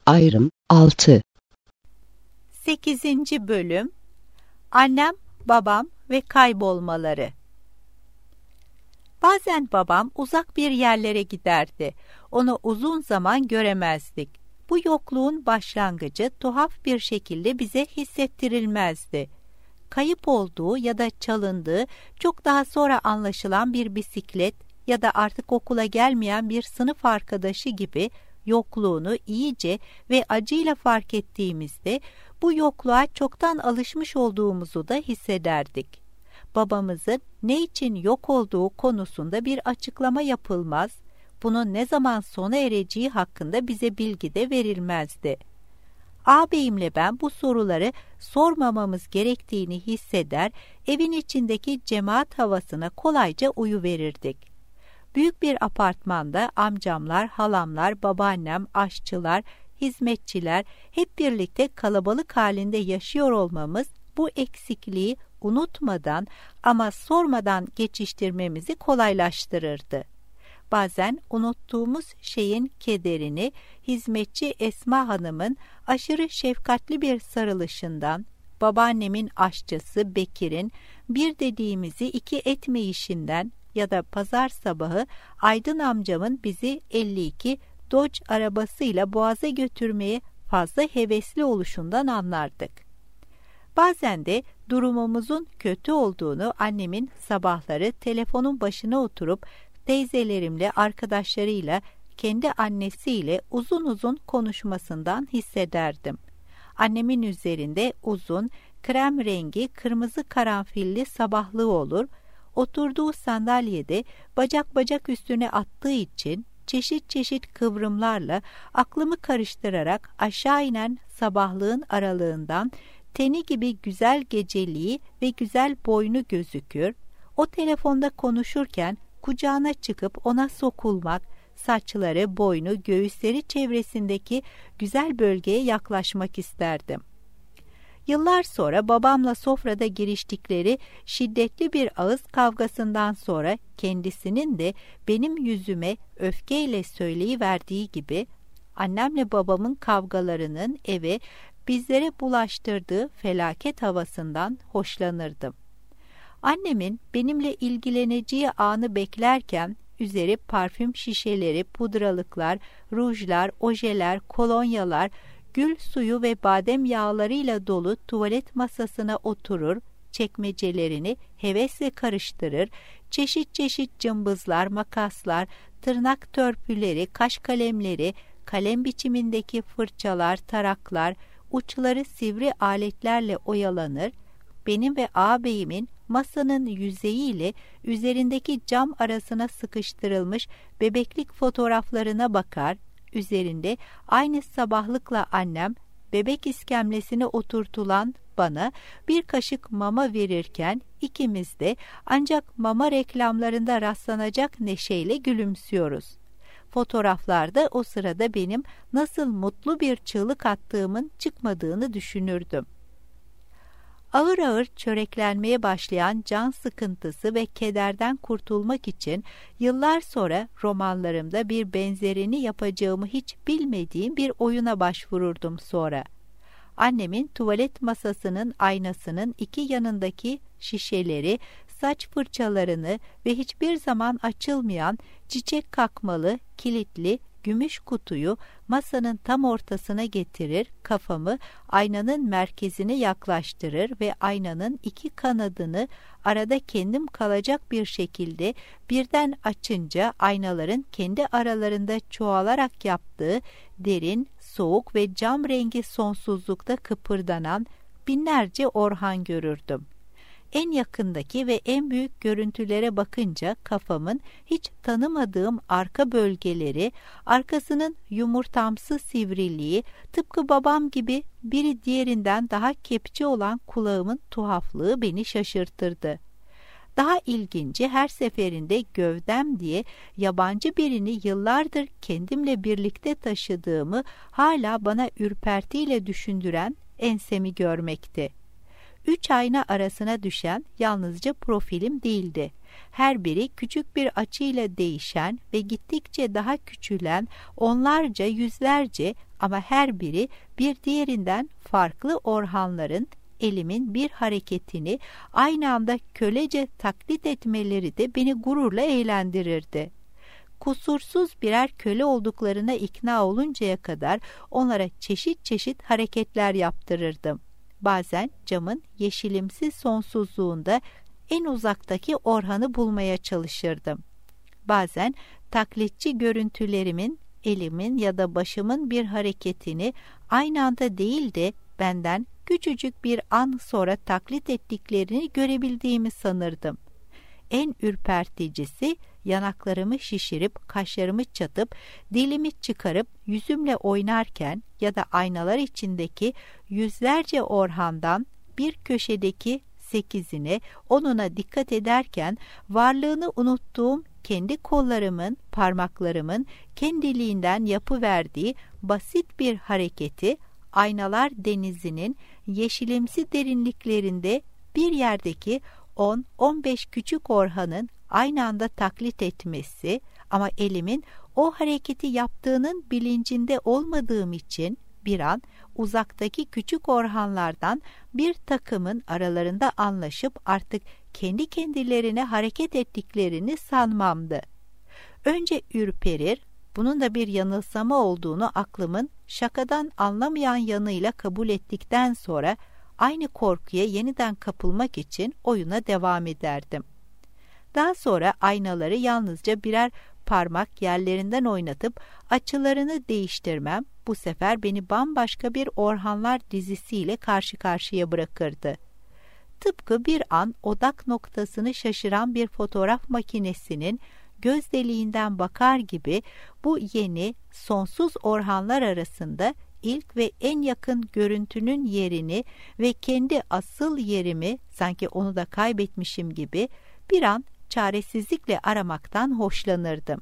Ayrım 6. 8. Bölüm Annem, babam ve kaybolmaları. Bazen babam uzak bir yerlere giderdi. Onu uzun zaman göremezdik. Bu yokluğun başlangıcı tuhaf bir şekilde bize hissettirilmezdi. Kayıp olduğu ya da çalındığı çok daha sonra anlaşılan bir bisiklet ya da artık okula gelmeyen bir sınıf arkadaşı gibi yokluğunu iyice ve acıyla fark ettiğimizde bu yokluğa çoktan alışmış olduğumuzu da hissederdik. Babamızın ne için yok olduğu konusunda bir açıklama yapılmaz, bunun ne zaman sona ereceği hakkında bize bilgi de verilmezdi. Ağabeyimle ben bu soruları sormamamız gerektiğini hisseder, evin içindeki cemaat havasına kolayca uyuverirdik. Büyük bir apartmanda amcamlar, halamlar, babaannem, aşçılar, hizmetçiler hep birlikte kalabalık halinde yaşıyor olmamız bu eksikliği unutmadan ama sormadan geçiştirmemizi kolaylaştırırdı. Bazen unuttuğumuz şeyin kederini hizmetçi Esma Hanım'ın aşırı şefkatli bir sarılışından, babaannemin aşçısı Bekir'in bir dediğimizi iki etmeyişinden ya da pazar sabahı Aydın amcamın bizi 52 Dodge arabasıyla Boğaz'a götürmeye fazla hevesli oluşundan anlardık. Bazen de durumumuzun kötü olduğunu annemin sabahları telefonun başına oturup teyzelerimle, arkadaşlarıyla, kendi annesiyle uzun uzun konuşmasından hissederdim. Annemin üzerinde uzun, krem rengi, kırmızı karanfilli sabahlığı olur, oturduğu sandalyede bacak bacak üstüne attığı için çeşit çeşit kıvrımlarla aklımı karıştırarak aşağı inen sabahlığın aralığından teni gibi güzel geceliği ve güzel boynu gözükür, o telefonda konuşurken kucağına çıkıp ona sokulmak, saçları, boynu, göğüsleri çevresindeki güzel bölgeye yaklaşmak isterdim. Yıllar sonra babamla sofrada giriştikleri şiddetli bir ağız kavgasından sonra kendisinin de benim yüzüme öfkeyle söyleyiverdiği gibi annemle babamın kavgalarının eve bizlere bulaştırdığı felaket havasından hoşlanırdım. Annemin benimle ilgileneceği anı beklerken üzeri parfüm şişeleri, pudralıklar, rujlar, ojeler, kolonyalar, gül suyu ve badem yağlarıyla dolu tuvalet masasına oturur, çekmecelerini hevesle karıştırır, çeşit çeşit cımbızlar, makaslar, tırnak törpüleri, kaş kalemleri, kalem biçimindeki fırçalar, taraklar, uçları sivri aletlerle oyalanır, benim ve ağabeyimin masanın yüzeyiyle üzerindeki cam arasına sıkıştırılmış bebeklik fotoğraflarına bakar, üzerinde aynı sabahlıkla annem bebek iskemlesine oturtulan bana bir kaşık mama verirken ikimiz de ancak mama reklamlarında rastlanacak neşeyle gülümsüyoruz. Fotoğraflarda o sırada benim nasıl mutlu bir çığlık attığımın çıkmadığını düşünürdüm. Ağır ağır çöreklenmeye başlayan can sıkıntısı ve kederden kurtulmak için yıllar sonra romanlarımda bir benzerini yapacağımı hiç bilmediğim bir oyuna başvururdum sonra. Annemin tuvalet masasının aynasının iki yanındaki şişeleri, saç fırçalarını ve hiçbir zaman açılmayan çiçek kakmalı, kilitli, gümüş kutuyu masanın tam ortasına getirir, kafamı aynanın merkezine yaklaştırır ve aynanın iki kanadını arada kendim kalacak bir şekilde birden açınca aynaların kendi aralarında çoğalarak yaptığı derin, soğuk ve cam rengi sonsuzlukta kıpırdanan binlerce Orhan görürdüm. En yakındaki ve en büyük görüntülere bakınca kafamın hiç tanımadığım arka bölgeleri, arkasının yumurtamsı sivriliği, tıpkı babam gibi biri diğerinden daha kepçe olan kulağımın tuhaflığı beni şaşırtırdı. Daha ilginci her seferinde gövdem diye yabancı birini yıllardır kendimle birlikte taşıdığımı hala bana ürpertiyle düşündüren ensemi görmekti. 3 ayna arasına düşen yalnızca profilim değildi. Her biri küçük bir açıyla değişen ve gittikçe daha küçülen onlarca, yüzlerce ama her biri bir diğerinden farklı orhanların elimin bir hareketini aynı anda kölece taklit etmeleri de beni gururla eğlendirirdi. Kusursuz birer köle olduklarına ikna oluncaya kadar onlara çeşit çeşit hareketler yaptırırdım. Bazen camın yeşilimsi sonsuzluğunda en uzaktaki orhanı bulmaya çalışırdım. Bazen taklitçi görüntülerimin, elimin ya da başımın bir hareketini aynı anda değil de benden küçücük bir an sonra taklit ettiklerini görebildiğimi sanırdım. En ürperticisi yanaklarımı şişirip, kaşlarımı çatıp, dilimi çıkarıp yüzümle oynarken ya da aynalar içindeki yüzlerce orhandan bir köşedeki 8'ine, 10'una dikkat ederken varlığını unuttuğum kendi kollarımın, parmaklarımın kendiliğinden yapıverdiği basit bir hareketi aynalar denizinin yeşilimsi derinliklerinde bir yerdeki 10-15 küçük orhanın aynı anda taklit etmesi ama elimin o hareketi yaptığının bilincinde olmadığım için bir an uzaktaki küçük orhanlardan bir takımın aralarında anlaşıp artık kendi kendilerine hareket ettiklerini sanmamdı. Önce ürperir, bunun da bir yanılsama olduğunu aklımın şakadan anlamayan yanıyla kabul ettikten sonra aynı korkuya yeniden kapılmak için oyuna devam ederdim. Daha sonra aynaları yalnızca birer parmak yerlerinden oynatıp açılarını değiştirmem bu sefer beni bambaşka bir orhanlar dizisiyle karşı karşıya bırakırdı. Tıpkı bir an odak noktasını şaşıran bir fotoğraf makinesinin göz deliğinden bakar gibi bu yeni sonsuz orhanlar arasında ilk ve en yakın görüntünün yerini ve kendi asıl yerimi sanki onu da kaybetmişim gibi bir an çaresizlikle aramaktan hoşlanırdım.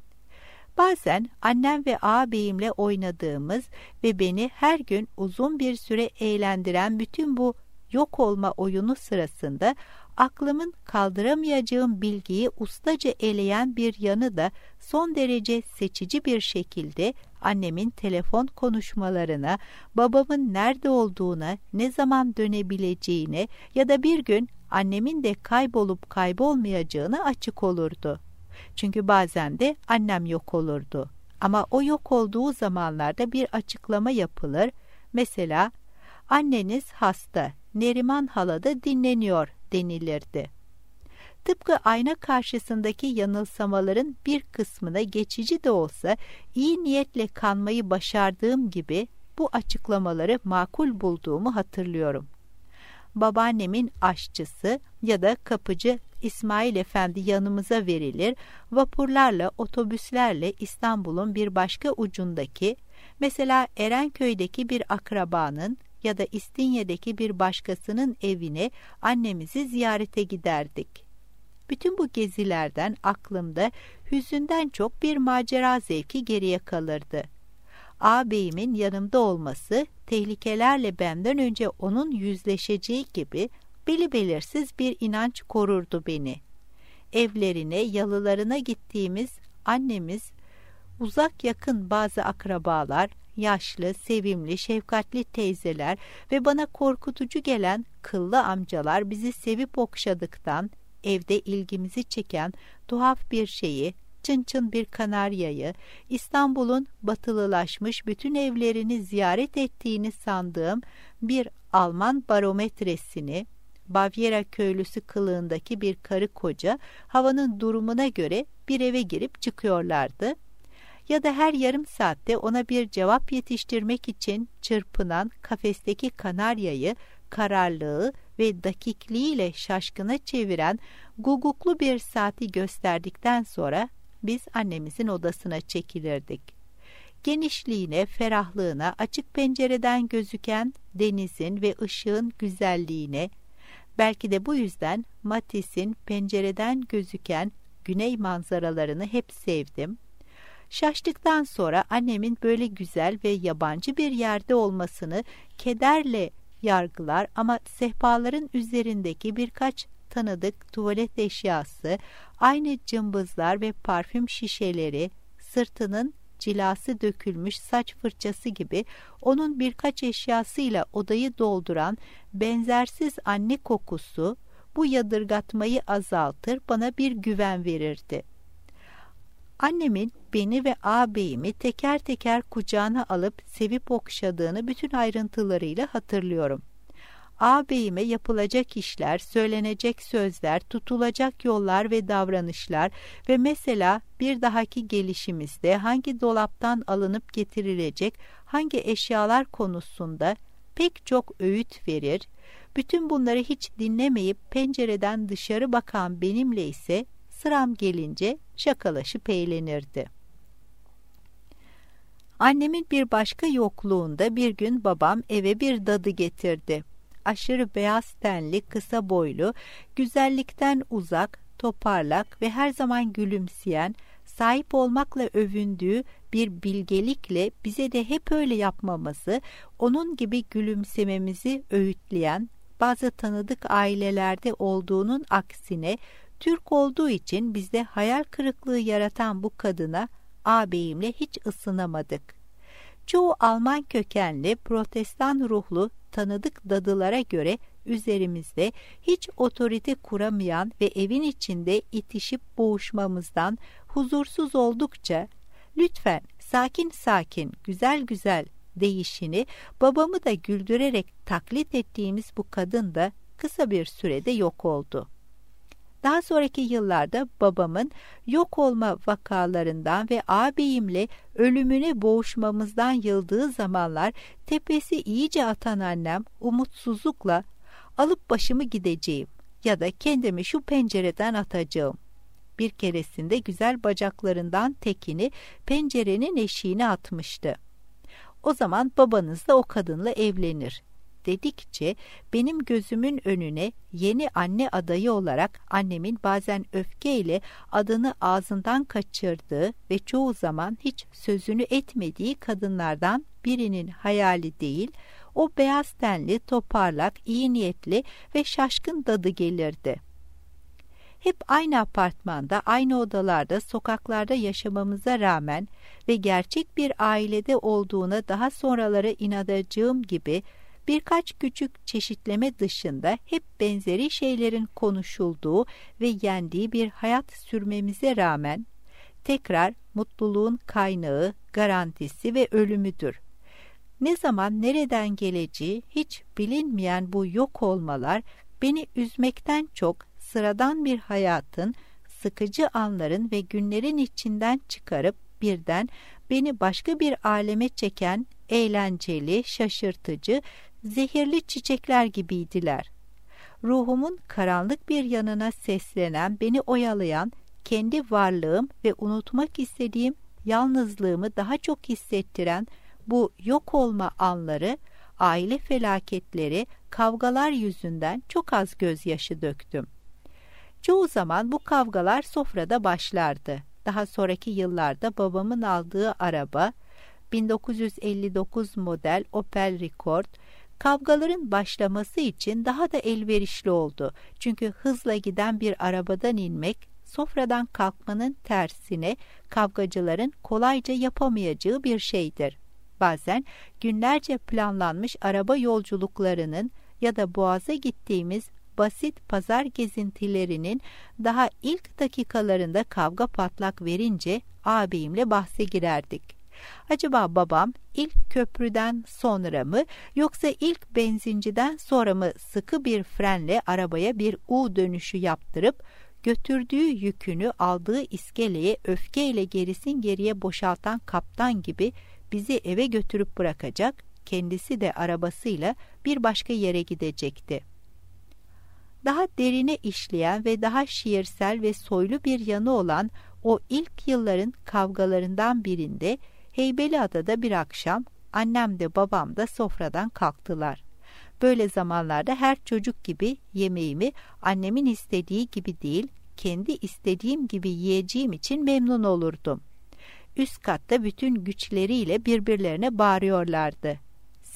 Bazen annem ve ağabeyimle oynadığımız ve beni her gün uzun bir süre eğlendiren bütün bu yok olma oyunu sırasında aklımın kaldıramayacağım bilgiyi ustaca eleyen bir yanı da son derece seçici bir şekilde annemin telefon konuşmalarına, babamın nerede olduğuna, ne zaman dönebileceğine ya da bir gün annemin de kaybolup kaybolmayacağına açık olurdu. Çünkü bazen de annem yok olurdu. Ama o yok olduğu zamanlarda bir açıklama yapılır. Mesela anneniz hasta, Neriman hala da dinleniyor denilirdi. Tıpkı ayna karşısındaki yanılsamaların bir kısmına geçici de olsa iyi niyetle kanmayı başardığım gibi bu açıklamaları makul bulduğumu hatırlıyorum. Babaannemin aşçısı ya da kapıcı İsmail Efendi yanımıza verilir, vapurlarla, otobüslerle İstanbul'un bir başka ucundaki, mesela Erenköy'deki bir akrabanın ya da İstinye'deki bir başkasının evine annemizi ziyarete giderdik. Bütün bu gezilerden aklımda hüzünden çok bir macera zevki geriye kalırdı. Ağabeyimin yanımda olması, tehlikelerle benden önce onun yüzleşeceği gibi belirsiz bir inanç korurdu beni. Evlerine, yalılarına gittiğimiz annemiz, uzak yakın bazı akrabalar, yaşlı, sevimli, şefkatli teyzeler ve bana korkutucu gelen kıllı amcalar bizi sevip okşadıktan, evde ilgimizi çeken tuhaf bir şeyi, çın çın bir kanaryayı, İstanbul'un batılılaşmış bütün evlerini ziyaret ettiğini sandığım bir Alman barometresini, Bavyera köylüsü kılığındaki bir karı koca havanın durumuna göre bir eve girip çıkıyorlardı. Ya da her yarım saatte ona bir cevap yetiştirmek için çırpınan kafesteki kanaryayı kararlılığı ve dakikliğiyle şaşkına çeviren guguklu bir saati gösterdikten sonra biz annemizin odasına çekilirdik. Genişliğine, ferahlığına, açık pencereden gözüken denizin ve ışığın güzelliğine, belki de bu yüzden Matis'in pencereden gözüken güney manzaralarını hep sevdim. Şaştıktan sonra annemin böyle güzel ve yabancı bir yerde olmasını kederle yargılar ama sehpaların üzerindeki birkaç tanıdık tuvalet eşyası, aynı cımbızlar ve parfüm şişeleri, sırtının cilası dökülmüş saç fırçası gibi onun birkaç eşyasıyla odayı dolduran benzersiz anne kokusu bu yadırgatmayı azaltır, bana bir güven verirdi. Annemin beni ve ağabeyimi teker teker kucağına alıp sevip okşadığını bütün ayrıntılarıyla hatırlıyorum. Ağabeyime yapılacak işler, söylenecek sözler, tutulacak yollar ve davranışlar ve mesela bir dahaki gelişimizde hangi dolaptan alınıp getirilecek hangi eşyalar konusunda pek çok öğüt verir, bütün bunları hiç dinlemeyip pencereden dışarı bakan benimle ise sıram gelince şakalaşıp eğlenirdi. Annemin bir başka yokluğunda bir gün babam eve bir dadı getirdi. Aşırı beyaz tenli, kısa boylu, güzellikten uzak, toparlak ve her zaman gülümseyen, sahip olmakla övündüğü bir bilgelikle bize de hep öyle yapmamızı, onun gibi gülümsememizi öğütleyen, bazı tanıdık ailelerde olduğunun aksine Türk olduğu için bizde hayal kırıklığı yaratan bu kadına ağabeyimle hiç ısınamadık. Çoğu Alman kökenli, protestan ruhlu tanıdık dadılara göre üzerimizde hiç otorite kuramayan ve evin içinde itişip boğuşmamızdan huzursuz oldukça "Lütfen sakin sakin, güzel güzel" deyişini babamı da güldürerek taklit ettiğimiz bu kadın da kısa bir sürede yok oldu. Daha sonraki yıllarda babamın yok olma vakalarından ve ağabeyimle ölümüne boğuşmamızdan yıldığı zamanlar tepesi iyice atan annem umutsuzlukla "Alıp başımı gideceğim ya da kendimi şu pencereden atacağım." Bir keresinde güzel bacaklarından tekini pencerenin eşiğine atmıştı. "O zaman babanız da o kadınla evlenir." dedikçe benim gözümün önüne yeni anne adayı olarak annemin bazen öfkeyle adını ağzından kaçırdığı ve çoğu zaman hiç sözünü etmediği kadınlardan birinin hayali değil, o beyaz tenli, toparlak, iyi niyetli ve şaşkın dadı gelirdi. Hep aynı apartmanda, aynı odalarda, sokaklarda yaşamamıza rağmen ve gerçek bir ailede olduğuna daha sonraları inanacağım gibi birkaç küçük çeşitleme dışında hep benzeri şeylerin konuşulduğu ve yendiği bir hayat sürmemize rağmen tekrar mutluluğun kaynağı, garantisi ve ölümüdür. Ne zaman nereden geleceği hiç bilinmeyen bu yok olmalar beni üzmekten çok sıradan bir hayatın, sıkıcı anların ve günlerin içinden çıkarıp birden beni başka bir aleme çeken eğlenceli, şaşırtıcı, zehirli çiçekler gibiydiler. Ruhumun karanlık bir yanına seslenen, beni oyalayan, kendi varlığım ve unutmak istediğim yalnızlığımı daha çok hissettiren bu yok olma anları, aile felaketleri, kavgalar yüzünden çok az gözyaşı döktüm. Çoğu zaman bu kavgalar sofrada başlardı. Daha sonraki yıllarda babamın aldığı araba, 1959 model Opel Rekord, kavgaların başlaması için daha da elverişli oldu. Çünkü hızla giden bir arabadan inmek, sofradan kalkmanın tersine kavgacıların kolayca yapamayacağı bir şeydir. Bazen günlerce planlanmış araba yolculuklarının ya da Boğaz'a gittiğimiz basit pazar gezintilerinin daha ilk dakikalarında kavga patlak verince ağabeyimle bahse girerdik. Acaba babam ilk köprüden sonra mı yoksa ilk benzinciden sonra mı sıkı bir frenle arabaya bir U dönüşü yaptırıp götürdüğü yükünü aldığı iskeleye öfkeyle gerisin geriye boşaltan kaptan gibi bizi eve götürüp bırakacak, kendisi de arabasıyla bir başka yere gidecekti. Daha derine işleyen ve daha şiirsel ve soylu bir yanı olan o ilk yılların kavgalarından birinde Heybeliada'da bir akşam annem de babam da sofradan kalktılar. Böyle zamanlarda her çocuk gibi yemeğimi annemin istediği gibi değil, kendi istediğim gibi yiyeceğim için memnun olurdum. Üst katta bütün güçleriyle birbirlerine bağırıyorlardı.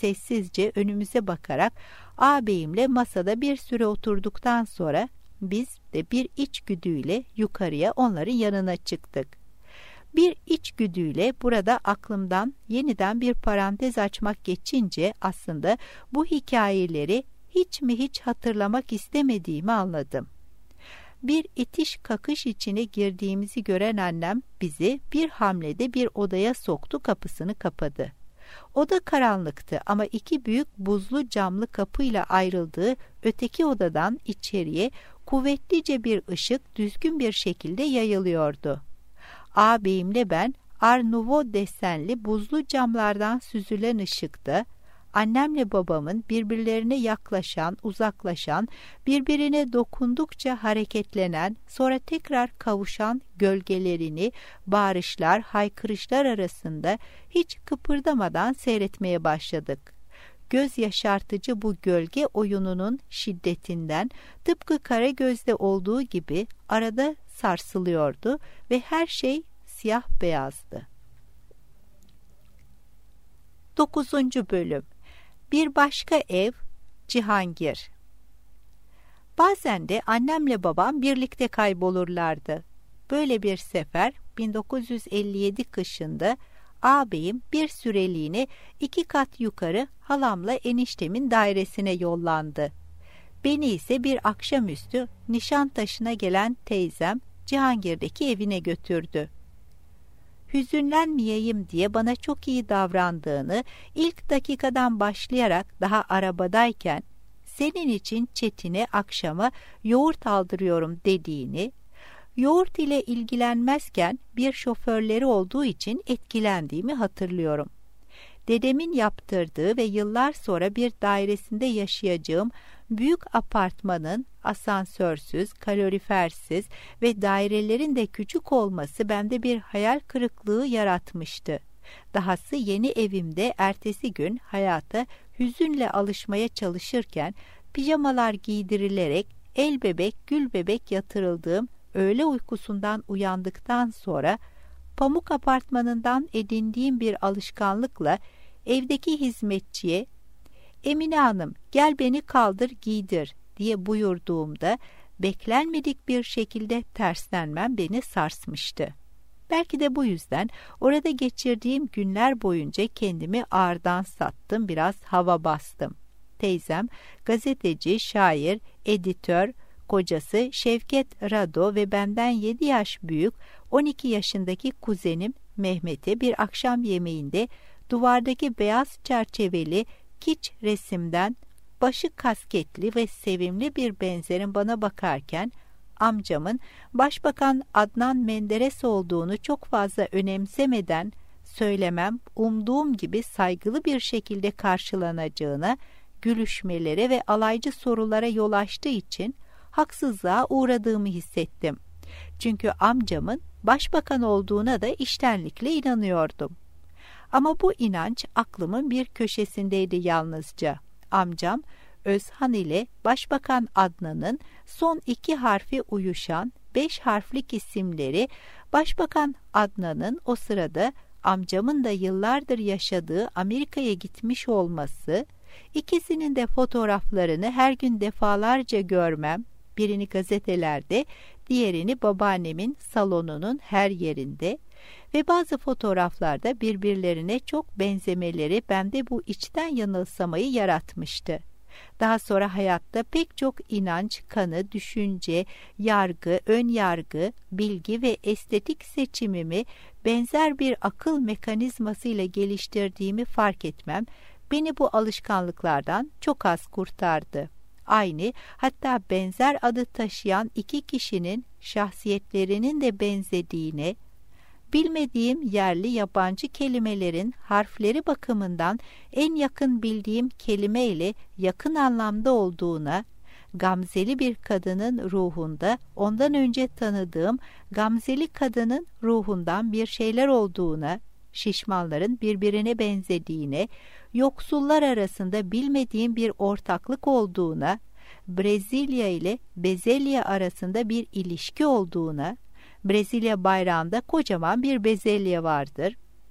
sessizce önümüze bakarak ağabeyimle masada bir süre oturduktan sonra biz de bir içgüdüyle yukarıya onların yanına çıktık. Bir içgüdüyle burada aklımdan yeniden bir parantez açmak geçince aslında bu hikayeleri hiç hatırlamak istemediğimi anladım. Bir itiş kakış içine girdiğimizi gören annem bizi bir hamlede bir odaya soktu, kapısını kapadı. Oda karanlıktı ama iki büyük buzlu camlı kapıyla ayrıldığı öteki odadan içeriye kuvvetlice bir ışık düzgün bir şekilde yayılıyordu. Ağabeyimle ben Art Nouveau desenli buzlu camlardan süzülen ışıkta, annemle babamın birbirlerine yaklaşan, uzaklaşan, birbirine dokundukça hareketlenen, sonra tekrar kavuşan gölgelerini bağırışlar, haykırışlar arasında hiç kıpırdamadan seyretmeye başladık. Göz yaşartıcı bu gölge oyununun şiddetinden tıpkı Karagöz'de olduğu gibi arada sarsılıyordu ve her şey siyah beyazdı. 9. Bölüm. Bir başka ev, Cihangir. Bazen de annemle babam birlikte kaybolurlardı. Böyle bir sefer 1957 kışında ağabeyim bir süreliğine 2 kat yukarı halamla eniştemin dairesine yollandı. Beni ise bir akşamüstü Nişantaşı'na gelen teyzem Cihangir'deki evine götürdü. Hüzünlenmeyeyim diye bana çok iyi davrandığını, ilk dakikadan başlayarak daha arabadayken senin için Çetin'e akşama yoğurt aldırıyorum dediğini, yoğurt ile ilgilenmezken bir şoförleri olduğu için etkilendiğimi hatırlıyorum. Dedemin yaptırdığı ve yıllar sonra bir dairesinde yaşayacağım büyük apartmanın asansörsüz, kalorifersiz ve dairelerin de küçük olması bende bir hayal kırıklığı yaratmıştı. Dahası yeni evimde ertesi gün hayata hüzünle alışmaya çalışırken pijamalar giydirilerek el bebek gül bebek yatırıldığım öğle uykusundan uyandıktan sonra pamuk apartmanından edindiğim bir alışkanlıkla evdeki hizmetçiye "Emine Hanım, gel beni kaldır giydir" diye buyurduğumda beklenmedik bir şekilde terslenmem beni sarsmıştı. Belki de bu yüzden orada geçirdiğim günler boyunca kendimi ağırdan sattım, biraz hava bastım. Teyzem gazeteci, şair, editör, kocası Şevket Rado ve benden 7 yaş büyük 12 yaşındaki kuzenim Mehmet'e bir akşam yemeğinde duvardaki beyaz çerçeveli kiç resimden başı kasketli ve sevimli bir benzerin bana bakarken amcamın Başbakan Adnan Menderes olduğunu çok fazla önemsemeden söylemem umduğum gibi saygılı bir şekilde karşılanacağına, gülüşmelere ve alaycı sorulara yol açtığı için haksızlığa uğradığımı hissettim. Çünkü amcamın başbakan olduğuna da içtenlikle inanıyordum. Ama bu inanç aklımın bir köşesindeydi yalnızca. Amcam Özhan ile Başbakan Adnan'ın son 2 harfi uyuşan 5 harflik isimleri, Başbakan Adnan'ın o sırada amcamın da yıllardır yaşadığı Amerika'ya gitmiş olması, ikisinin de fotoğraflarını her gün defalarca görmem, birini gazetelerde, diğerini babaannemin salonunun her yerinde ve bazı fotoğraflarda birbirlerine çok benzemeleri bende bu içten yanılsamayı yaratmıştı. Daha sonra hayatta pek çok inanç, kanı, düşünce, yargı, ön yargı, bilgi ve estetik seçimimi benzer bir akıl mekanizmasıyla geliştirdiğimi fark etmem, beni bu alışkanlıklardan çok az kurtardı. Aynı, hatta benzer adı taşıyan 2 kişinin şahsiyetlerinin de benzediğine, bilmediğim yerli yabancı kelimelerin harfleri bakımından en yakın bildiğim kelime ile yakın anlamda olduğuna, gamzeli bir kadının ruhunda ondan önce tanıdığım gamzeli kadının ruhundan bir şeyler olduğuna, şişmanların birbirine benzediğine, yoksullar arasında bilmediğim bir ortaklık olduğuna, Brezilya ile bezelye arasında bir ilişki olduğuna, Brezilya bayrağında kocaman bir bezelye vardır.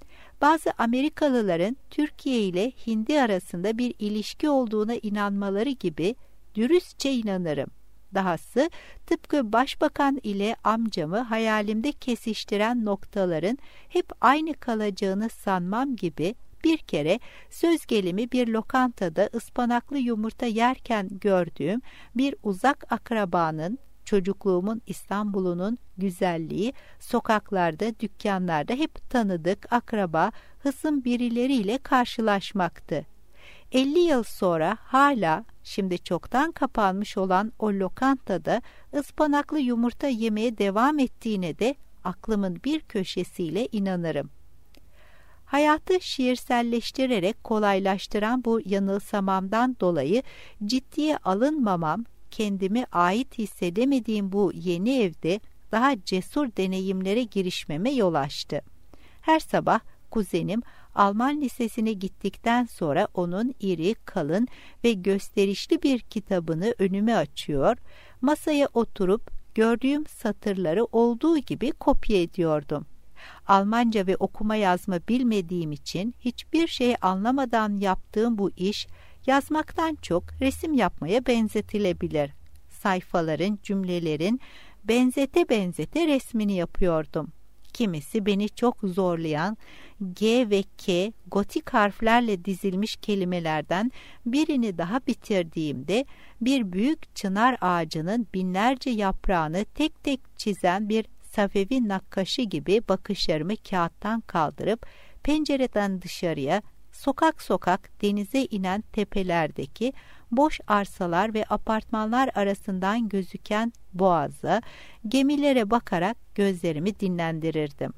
Bazı Amerikalıların Türkiye ile Hindi arasında bir ilişki olduğuna inanmaları gibi dürüstçe inanırım. Dahası tıpkı başbakan ile amcamı hayalimde kesiştiren noktaların hep aynı kalacağını sanmam gibi bir kere söz gelimi bir lokantada ıspanaklı yumurta yerken gördüğüm bir uzak akrabanın, çocukluğumun İstanbul'unun güzelliği, sokaklarda, dükkanlarda hep tanıdık akraba, hısım birileriyle karşılaşmaktı. 50 yıl sonra hala şimdi çoktan kapanmış olan o lokantada ıspanaklı yumurta yemeye devam ettiğine de aklımın bir köşesiyle inanırım. Hayatı şiirselleştirerek kolaylaştıran bu yanılsamamdan dolayı ciddiye alınmamam, kendimi ait hissedemediğim bu yeni evde daha cesur deneyimlere girişmeme yol açtı. Her sabah kuzenim Alman lisesine gittikten sonra onun iri, kalın ve gösterişli bir kitabını önüme açıyor, masaya oturup gördüğüm satırları olduğu gibi kopya ediyordum. Almanca ve okuma yazma bilmediğim için hiçbir şey anlamadan yaptığım bu iş, yazmaktan çok resim yapmaya benzetilebilir. Sayfaların, cümlelerin benzete benzete resmini yapıyordum. Kimisi beni çok zorlayan G ve K gotik harflerle dizilmiş kelimelerden birini daha bitirdiğimde bir büyük çınar ağacının binlerce yaprağını tek tek çizen bir Safevi nakkaşı gibi bakışlarımı kağıttan kaldırıp pencereden dışarıya, sokak sokak denize inen tepelerdeki boş arsalar ve apartmanlar arasından gözüken boğaza, gemilere bakarak gözlerimi dinlendirirdim.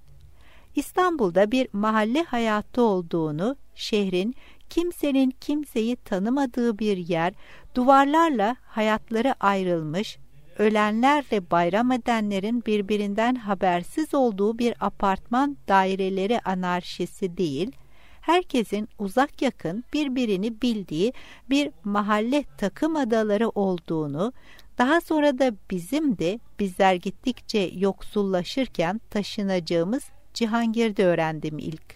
İstanbul'da bir mahalle hayatı olduğunu, şehrin kimsenin kimseyi tanımadığı bir yer, duvarlarla hayatları ayrılmış, ölenlerle bayram edenlerin birbirinden habersiz olduğu bir apartman daireleri anarşisi değil, herkesin uzak yakın birbirini bildiği bir mahalle takım adaları olduğunu, daha sonra da bizim de bizler gittikçe yoksullaşırken taşınacağımız Cihangir'de öğrendim ilk.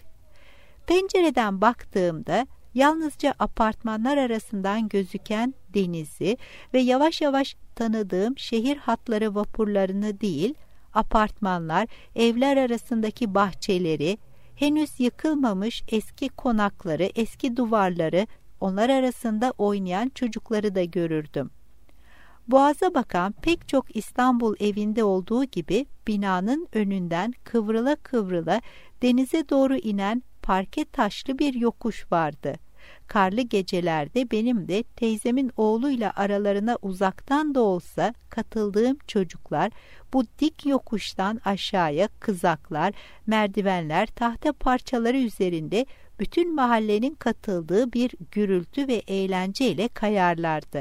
Pencereden baktığımda yalnızca apartmanlar arasından gözüken denizi ve yavaş yavaş tanıdığım şehir hatları vapurlarını değil, apartmanlar, evler arasındaki bahçeleri, henüz yıkılmamış eski konakları, eski duvarları, onlar arasında oynayan çocukları da görürdüm. Boğaza bakan pek çok İstanbul evinde olduğu gibi binanın önünden kıvrıla kıvrıla denize doğru inen parke taşlı bir yokuş vardı. Karlı gecelerde benim de teyzemin oğluyla aralarına uzaktan da olsa katıldığım çocuklar bu dik yokuştan aşağıya kızaklar, merdivenler, tahta parçaları üzerinde bütün mahallenin katıldığı bir gürültü ve eğlenceyle kayarlardı.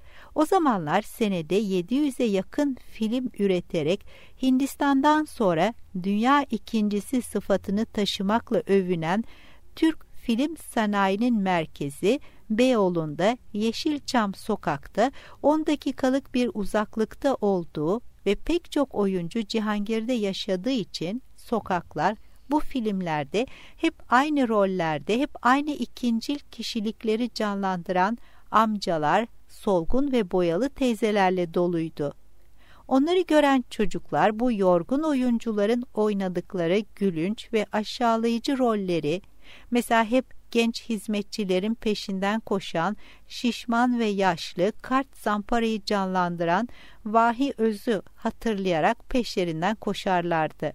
O zamanlar senede 700'e yakın film üreterek Hindistan'dan sonra dünya ikincisi sıfatını taşımakla övünen Türk film sanayinin merkezi Beyoğlu'nda Yeşilçam sokakta 10 dakikalık bir uzaklıkta olduğu ve pek çok oyuncu Cihangir'de yaşadığı için sokaklar bu filmlerde hep aynı rollerde, hep aynı ikincil kişilikleri canlandıran amcalar, solgun ve boyalı teyzelerle doluydu. Onları gören çocuklar bu yorgun oyuncuların oynadıkları gülünç ve aşağılayıcı rolleri, mesela hep genç hizmetçilerin peşinden koşan, şişman ve yaşlı kart zamparayı canlandıran Vahi Öz'ü hatırlayarak peşlerinden koşarlardı.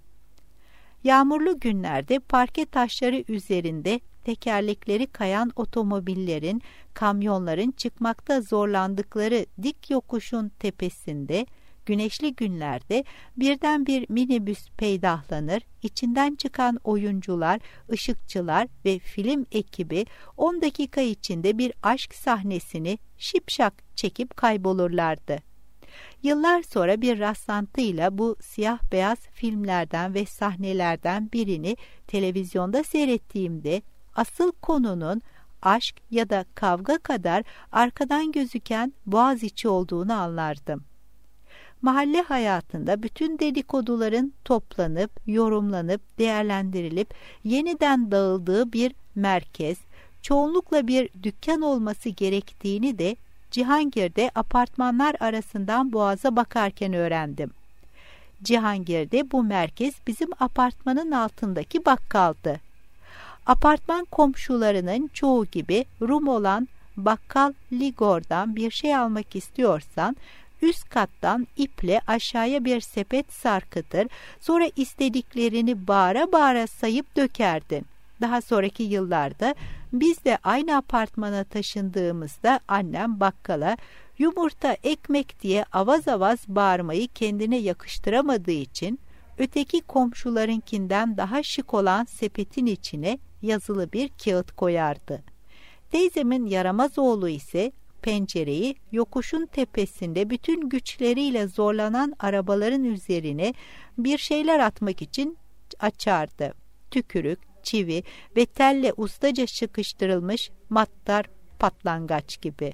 Yağmurlu günlerde parke taşları üzerinde tekerlekleri kayan otomobillerin, kamyonların çıkmakta zorlandıkları dik yokuşun tepesinde, güneşli günlerde birden bir minibüs peydahlanır, içinden çıkan oyuncular, ışıkçılar ve film ekibi 10 dakika içinde bir aşk sahnesini şipşak çekip kaybolurlardı. Yıllar sonra bir rastlantıyla bu siyah beyaz filmlerden ve sahnelerden birini televizyonda seyrettiğimde asıl konunun aşk ya da kavga kadar arkadan gözüken Boğaziçi olduğunu anlardım. mahalle hayatında bütün dedikoduların toplanıp, yorumlanıp, değerlendirilip yeniden dağıldığı bir merkez, çoğunlukla bir dükkan olması gerektiğini de Cihangir'de apartmanlar arasından Boğaz'a bakarken öğrendim. Cihangir'de bu merkez bizim apartmanın altındaki bakkaldı. Apartman komşularının çoğu gibi Rum olan bakkal Ligor'dan bir şey almak istiyorsan üst kattan iple aşağıya bir sepet sarkıtır, sonra istediklerini bağıra bağıra sayıp dökerdin. Daha sonraki yıllarda biz de aynı apartmana taşındığımızda annem bakkala yumurta, ekmek diye avaz avaz bağırmayı kendine yakıştıramadığı için öteki komşularınkinden daha şık olan sepetin içine yazılı bir kağıt koyardı. Teyzemin yaramaz oğlu ise pencereyi yokuşun tepesinde bütün güçleriyle zorlanan arabaların üzerine bir şeyler atmak için açardı. Tükürük, çivi ve telle ustaca sıkıştırılmış mattar patlangaç gibi.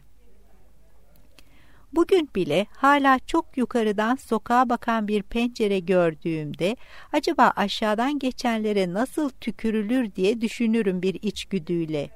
Bugün bile hala çok yukarıdan sokağa bakan bir pencere gördüğümde acaba aşağıdan geçenlere nasıl tükürülür diye düşünürüm bir içgüdüyle.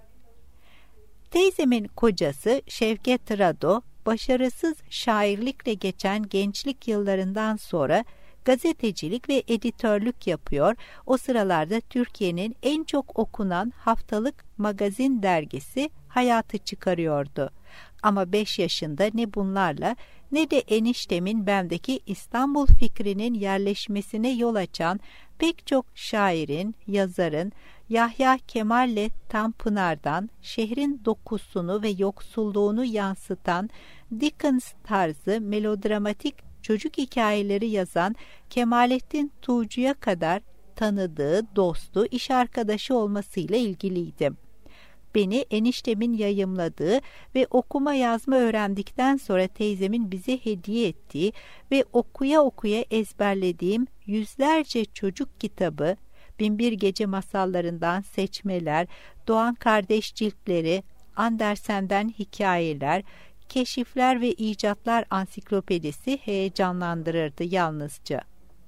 Teyzemin kocası Şevket Rado, başarısız şairlikle geçen gençlik yıllarından sonra gazetecilik ve editörlük yapıyor. O sıralarda Türkiye'nin en çok okunan haftalık magazin dergisi Hayat'ı çıkarıyordu. Ama 5 yaşında ne bunlarla ne de eniştemin bendeki İstanbul fikrinin yerleşmesine yol açan pek çok şairin, yazarın, Yahya Kemal'le Tanpınar'dan şehrin dokusunu ve yoksulluğunu yansıtan Dickens tarzı melodramatik çocuk hikayeleri yazan Kemalettin Tuğcu'ya kadar tanıdığı, dostu, iş arkadaşı olmasıyla ilgiliydim. Beni eniştemin yayımladığı ve okuma yazma öğrendikten sonra teyzemin bize hediye ettiği ve okuya okuya ezberlediğim yüzlerce çocuk kitabı, Binbir Gece masallarından seçmeler, Doğan Kardeş ciltleri, Andersen'den hikayeler, Keşifler ve İcatlar Ansiklopedisi heyecanlandırırdı yalnızca.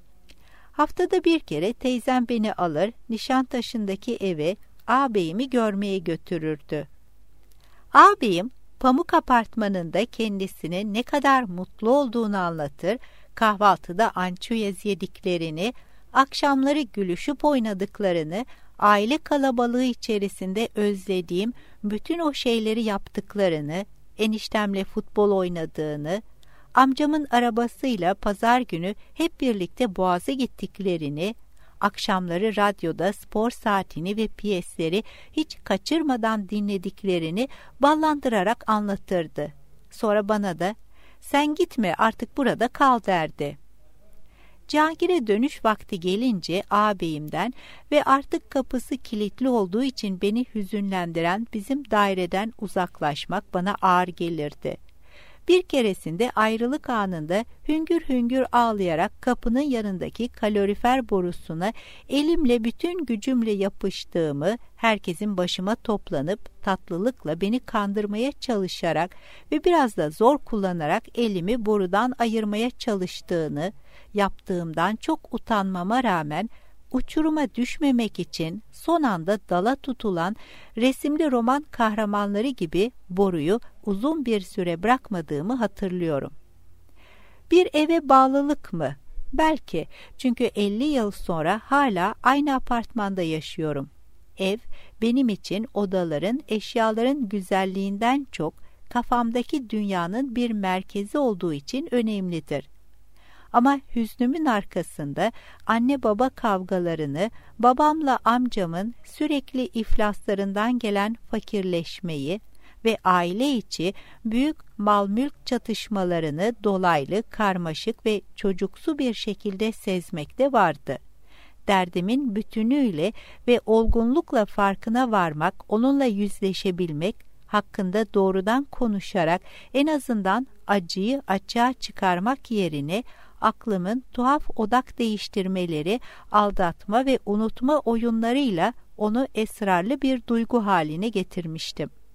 Haftada bir kere teyzem beni alır, Nişantaşı'ndaki eve ağabeyimi görmeye götürürdü. Ağabeyim Pamuk Apartmanı'nda kendisinin ne kadar mutlu olduğunu anlatır, kahvaltıda ançüez yediklerini, akşamları gülüşüp oynadıklarını, aile kalabalığı içerisinde özlediğim bütün o şeyleri yaptıklarını, eniştemle futbol oynadığını, amcamın arabasıyla pazar günü hep birlikte Boğaz'a gittiklerini, akşamları radyoda spor saatini ve piyesleri hiç kaçırmadan dinlediklerini ballandırarak anlatırdı. Sonra bana da "Sen gitme, artık burada kal" derdi. Cihangir'e dönüş vakti gelince ağabeyimden ve artık kapısı kilitli olduğu için beni hüzünlendiren bizim daireden uzaklaşmak bana ağır gelirdi. Bir keresinde ayrılık anında hüngür hüngür ağlayarak kapının yanındaki kalorifer borusuna elimle bütün gücümle yapıştığımı, herkesin başıma toplanıp tatlılıkla beni kandırmaya çalışarak ve biraz da zor kullanarak elimi borudan ayırmaya çalıştığını, yaptığımdan çok utanmama rağmen uçuruma düşmemek için son anda dala tutulan resimli roman kahramanları gibi boruyu uzun bir süre bırakmadığımı hatırlıyorum. Bir eve bağlılık mı? Belki, çünkü 50 yıl sonra hala aynı apartmanda yaşıyorum. Ev benim için odaların, eşyaların güzelliğinden çok kafamdaki dünyanın bir merkezi olduğu için önemlidir. Ama hüznümün arkasında anne baba kavgalarını, babamla amcamın sürekli iflaslarından gelen fakirleşmeyi ve aile içi büyük mal mülk çatışmalarını dolaylı, karmaşık ve çocuksu bir şekilde sezmekte vardı. Derdimin bütünüyle ve olgunlukla farkına varmak, onunla yüzleşebilmek, hakkında doğrudan konuşarak en azından acıyı açığa çıkarmak yerine aklımın tuhaf odak değiştirmeleri, aldatma ve unutma oyunlarıyla onu esrarlı bir duygu haline getirmiştim.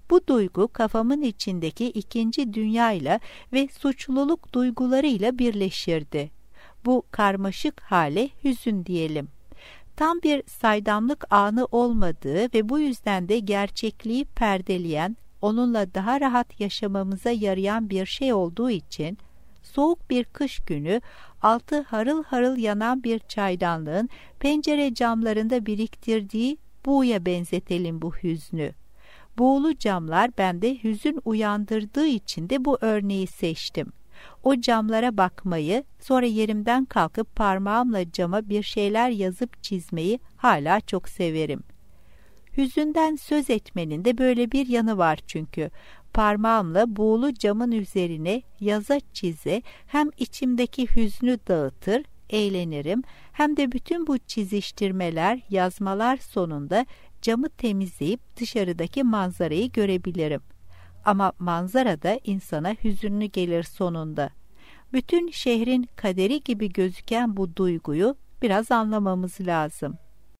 Bu duygu kafamın içindeki ikinci dünyayla ve suçluluk duygularıyla birleşirdi. Bu karmaşık hale hüzün diyelim. Tam bir saydamlık anı olmadığı ve bu yüzden de gerçekliği perdeleyen, onunla daha rahat yaşamamıza yarayan bir şey olduğu için, soğuk bir kış günü altı harıl harıl yanan bir çaydanlığın pencere camlarında biriktirdiği buğuya benzetelim bu hüznü. Buğulu camlar bende hüzün uyandırdığı için de bu örneği seçtim. O camlara bakmayı, sonra yerimden kalkıp parmağımla cama bir şeyler yazıp çizmeyi hala çok severim. Hüzünden söz etmenin de böyle bir yanı var çünkü. Parmağımla buğulu camın üzerine yaza çize hem içimdeki hüznü dağıtır, eğlenirim, hem de bütün bu çiziştirmeler, yazmalar sonunda camı temizleyip dışarıdaki manzarayı görebilirim. Ama manzara da insana hüzünlü gelir sonunda. Bütün şehrin kaderi gibi gözüken bu duyguyu biraz anlamamız lazım.